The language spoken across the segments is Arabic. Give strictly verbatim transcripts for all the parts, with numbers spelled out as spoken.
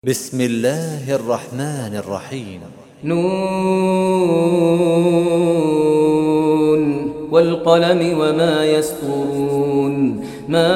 بسم الله الرحمن الرحيم. نون والقلم وما يسطرون. ما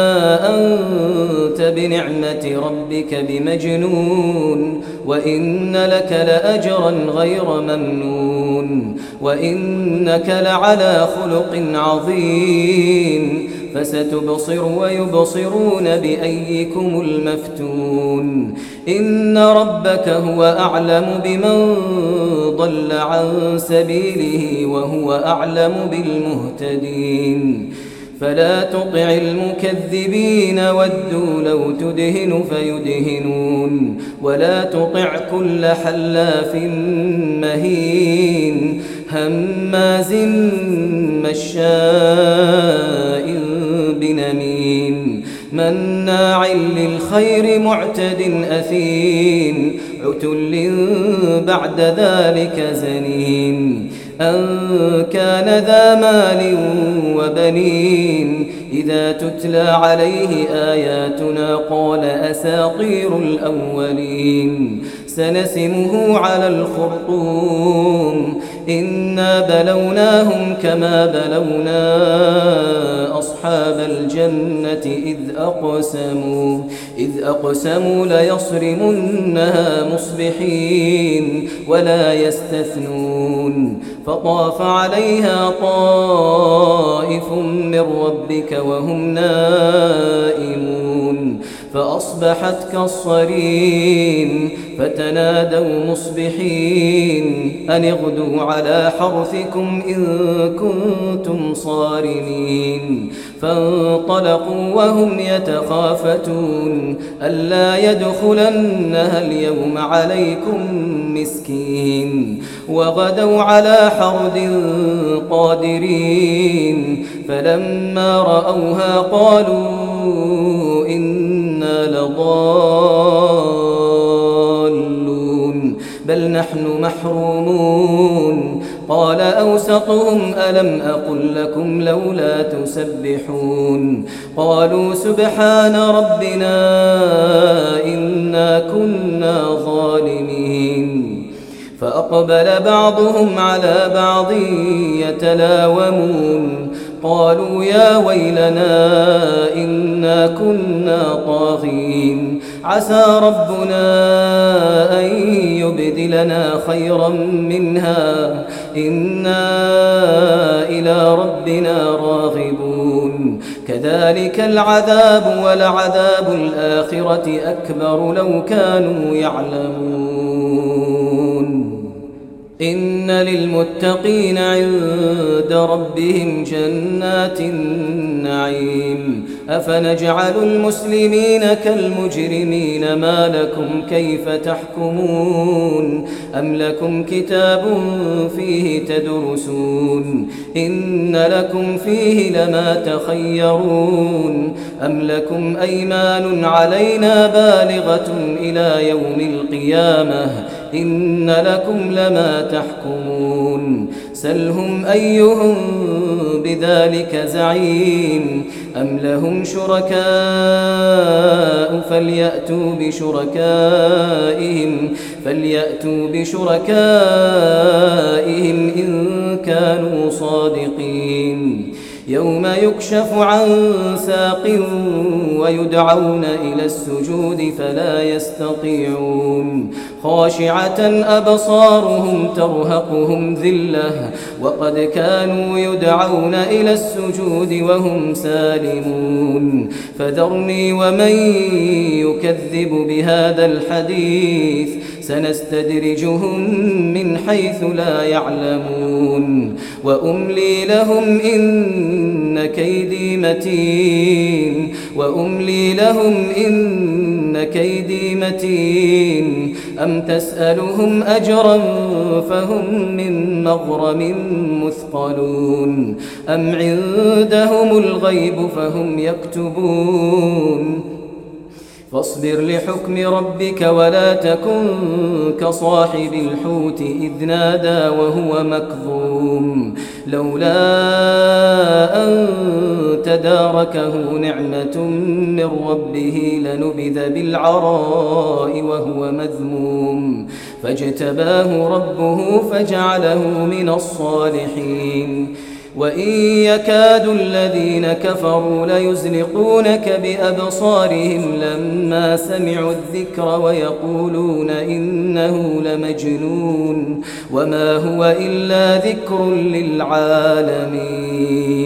أنت بنعمة ربك بمجنون، وإن لك لأجرا غير ممنون، وإنك لعلى خلق عظيم. فستبصر ويبصرون بأيكم المفتون. إن ربك هو أعلم بمن ضل عن سبيله وهو أعلم بالمهتدين. فلا تطع المكذبين ودوا لو تدهن فيدهنون، ولا تطع كل حلاف مهين هماز مشاء بنميم مناع للخير معتد أثيم عتل بعد ذلك زنيم أن كان ذا مال وبنين إذا تتلى عليه آياتنا قال أساطير الأولين سنسمه على الخرطوم إنا بلوناهم كما بلونا أصحاب الجنة إذ أقسموا إذ أقسموا ليصرمنها مصبحين ولا يستثنون فطاف عليها طائف من ربك وهم نائمون فأصبحت كالصريم فتنادوا مصبحين أن اغدوا على حرثكم إن كنتم صارمين فانطلقوا وهم يتخافتون ألا يدخلنها اليوم عليكم مسكين وغدوا على حرد قادرين فلما رأوها قالوا إنا لضالون بل نحن محرومون قال أوسطهم ألم أقل لكم لولا تسبحون قالوا سبحان ربنا إنا كنا ظالمين فأقبل بعضهم على بعض يتلاومون قالوا يا ويلنا إنا كنا طاغين عسى ربنا أن يبدلنا خيرا منها إنا إلى ربنا راغبون كذلك العذاب ولعذاب الآخرة أكبر لو كانوا يعلمون إن للمتقين عند ربهم جنات النعيم أفنجعل المسلمين كالمجرمين ما لكم كيف تحكمون أم لكم كتاب فيه تدرسون إن لكم فيه لما تخيرون أم لكم أيمان علينا بالغة إلى يوم القيامة إن لكم لما تحكمون سلهم أيهم بذلك زعيم أم لهم شركاء فليأتوا بشركائهم فليأتوا بشركائهم إن كانوا صادقين يوم يكشف عن ساق ويدعون إلى السجود فلا يستطيعون خاشعة أبصارهم ترهقهم ذلة وقد كانوا يدعون إلى السجود وهم سالمون فذرني ومن يكذب بهذا الحديث سنستدرجهم من حيث لا يعلمون وأملي لهم إن كيدي متين وأملي لهم إن كيدي متين أم تسألهم أجرا فهم من مغرم مثقلون أم عندهم الغيب فهم يكتبون فاصبر لحكم ربك ولا تكن كصاحب الحوت إذ نادى وهو مكظوم لولا أن تداركه نعمة من ربه لنبذ بالعراء وهو مذموم فاجتباه ربه فجعله من الصالحين وإن يكاد الذين كفروا ليزلقونك بأبصارهم لما سمعوا الذكر ويقولون إنه لمجنون وما هو إلا ذكر للعالمين.